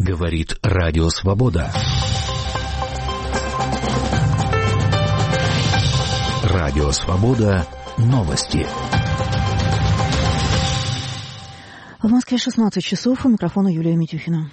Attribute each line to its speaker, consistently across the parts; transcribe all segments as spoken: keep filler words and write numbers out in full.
Speaker 1: Говорит Радио Свобода. Радио Свобода. Новости.
Speaker 2: В Москве шестнадцать часов. У микрофона Юлия Митюхина.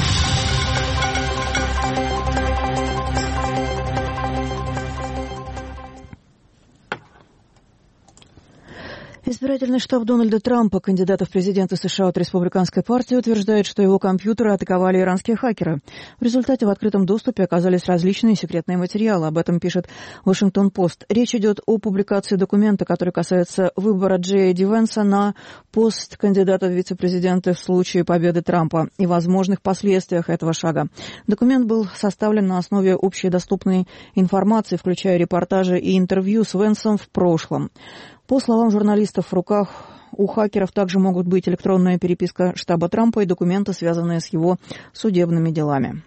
Speaker 2: Избирательный штаб Дональда Трампа, кандидата в президенты США от республиканской партии, утверждает, что его компьютеры атаковали иранские хакеры. В результате в открытом доступе оказались различные секретные материалы. Об этом пишет Вашингтон-Пост. Речь идет о публикации документа, который касается выбора Джея Ди Венса на пост кандидата в вице-президенты в случае победы Трампа и возможных последствиях этого шага. Документ был составлен на основе общедоступной информации, включая репортажи и интервью с Венсом в прошлом. По словам журналистов, в руках у хакеров также могут быть электронная переписка штаба Трампа и документы, связанные с его судебными делами.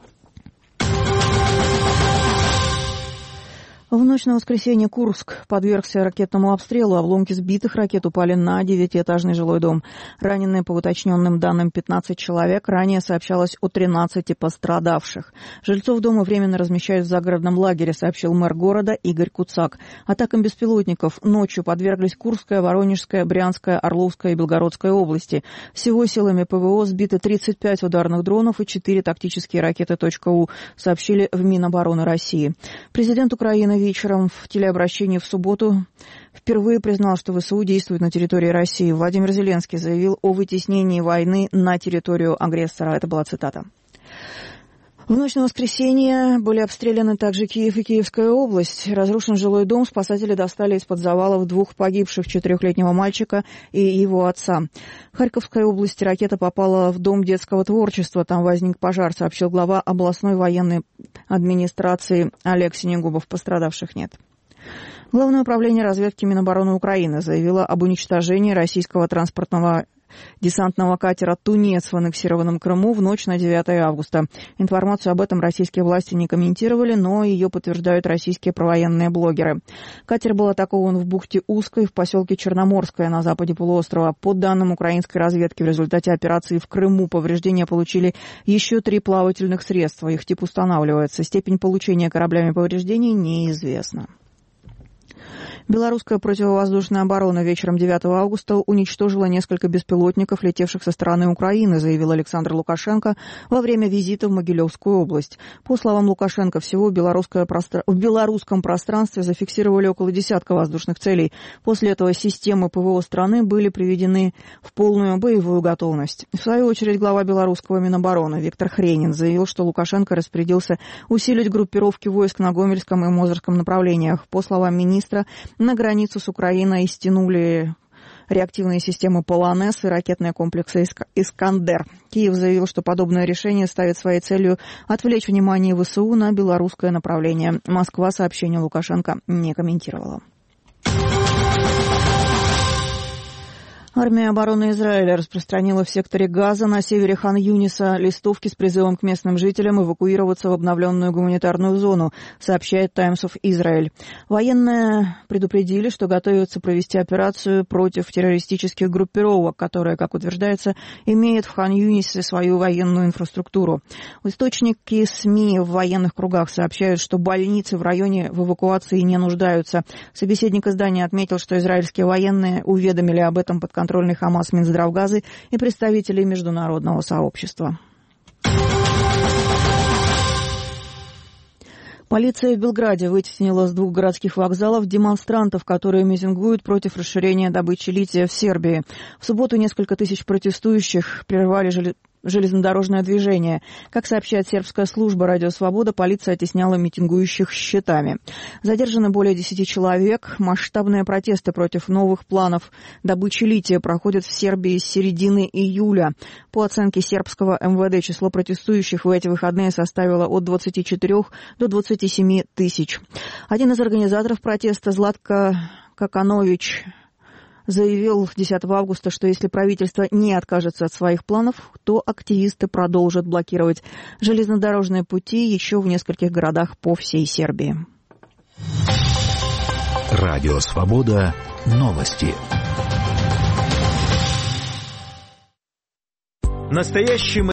Speaker 2: В ночь на воскресенье Курск подвергся ракетному обстрелу. Обломки сбитых ракет упали на девятиэтажный жилой дом. Ранены, по уточненным данным, пятнадцать человек. Ранее сообщалось о тринадцати пострадавших. Жильцов дома временно размещают в загородном лагере, сообщил мэр города Игорь Куцак. Атакам беспилотников ночью подверглись Курская, Воронежская, Брянская, Орловская и Белгородская области. Всего силами ПВО сбиты тридцать пять ударных дронов и четыре тактические ракеты .У, сообщили в Минобороны России. Президент Украины вечером в телеобращении в субботу впервые признал, что ВСУ действует на территории России. Владимир Зеленский заявил о вытеснении войны на территорию агрессора. Это была цитата. В ночь на воскресенье были обстреляны также Киев и Киевская область. Разрушен жилой дом. Спасатели достали из-под завалов двух погибших четырехлетнего мальчика и его отца. В Харьковской области ракета попала в Дом детского творчества. Там возник пожар, сообщил глава областной военной администрации Олег Синегубов. Пострадавших нет. Главное управление разведки Минобороны Украины заявило об уничтожении российского транспортного десантного катера «Тунец» в аннексированном Крыму в ночь на девятое августа. Информацию об этом российские власти не комментировали, но ее подтверждают российские провоенные блогеры. Катер был атакован в бухте Узкой в поселке Черноморское на западе полуострова. По данным украинской разведки, в результате операции в Крыму повреждения получили еще три плавательных средства. Их тип устанавливается. Степень получения кораблями повреждений неизвестна. Белорусская противовоздушная оборона вечером девятого августа уничтожила несколько беспилотников, летевших со стороны Украины, заявил Александр Лукашенко во время визита в Могилевскую область. По словам Лукашенко, всего белорусское простр... в белорусском пространстве зафиксировали около десятка воздушных целей. После этого системы ПВО страны были приведены в полную боевую готовность. В свою очередь, глава белорусского Минобороны Виктор Хренин заявил, что Лукашенко распорядился усилить группировки войск на Гомельском и Мозырском направлениях. По словам министра, на границу с Украиной стянули реактивные системы «Полонез» и ракетные комплексы «Искандер». Киев заявил, что подобное решение ставит своей целью отвлечь внимание ВСУ на белорусское направление. Москва сообщение Лукашенко не комментировала. Армия обороны Израиля распространила в секторе Газа на севере Хан-Юниса листовки с призывом к местным жителям эвакуироваться в обновленную гуманитарную зону, сообщает Times of Israel. Военные предупредили, что готовятся провести операцию против террористических группировок, которые, как утверждается, имеют в Хан-Юнисе свою военную инфраструктуру. Источники СМИ в военных кругах сообщают, что больницы в районе в эвакуации не нуждаются. Собеседник издания отметил, что израильские военные уведомили об этом под контрольный Хамас Минздравгазы и представителей международного сообщества. Полиция в Белграде вытеснила с двух городских вокзалов демонстрантов, которые митингуют против расширения добычи лития в Сербии. В субботу несколько тысяч протестующих прервали жел... железнодорожное движение. Как сообщает сербская служба «Радио Свобода», полиция оттесняла митингующих щитами. Задержаны более десяти человек. Масштабные протесты против новых планов добычи лития проходят в Сербии с середины июля. По оценке сербского эм вэ дэ, число протестующих в эти выходные составило от двадцати четырёх до двадцати семи тысяч. Один из организаторов протеста, Златко Каканович, заявил десятого августа, что если правительство не откажется от своих планов, то активисты продолжат блокировать железнодорожные пути еще в нескольких городах по всей Сербии.
Speaker 1: Радио Свобода. Новости.
Speaker 3: Настоящий